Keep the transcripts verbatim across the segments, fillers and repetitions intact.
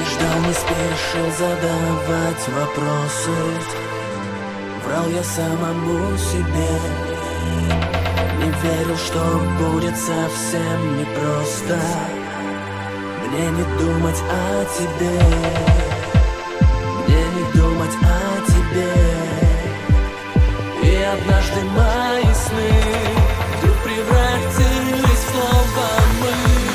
Не ждал, не спешил задавать вопросы. Врал я самому себе. Не верил, что будет совсем непросто мне не думать о тебе, мне не думать о тебе. И однажды мои сны вдруг превратились в слово «мы».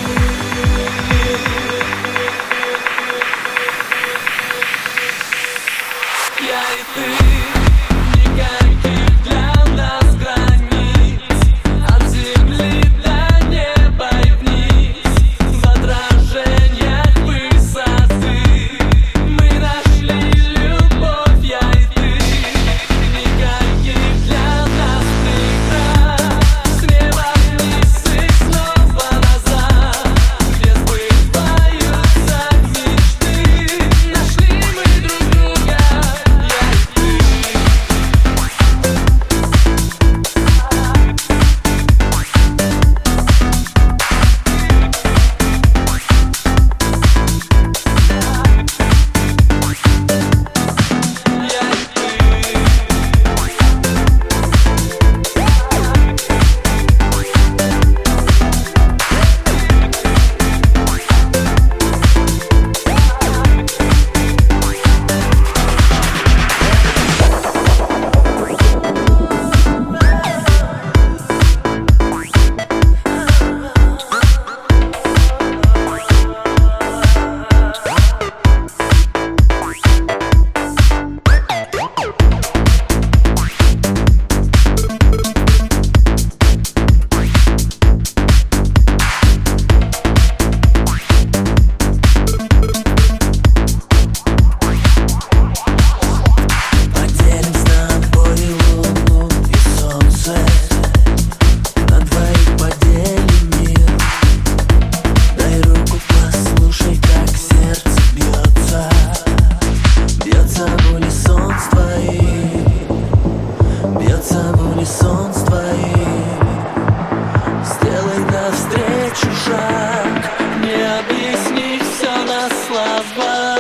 Я и ты, никаких для нас границ, от земли до неба и вниз, в отражениях высоты мы нашли любовь, я и ты. Никаких для нас преград, с неба вниз и снова назад, где сбываются мечты. Нашли мы друг друга, я и ты. Бьется в унисон с твоим. Сделай навстречу шаг, не объяснить все на слова.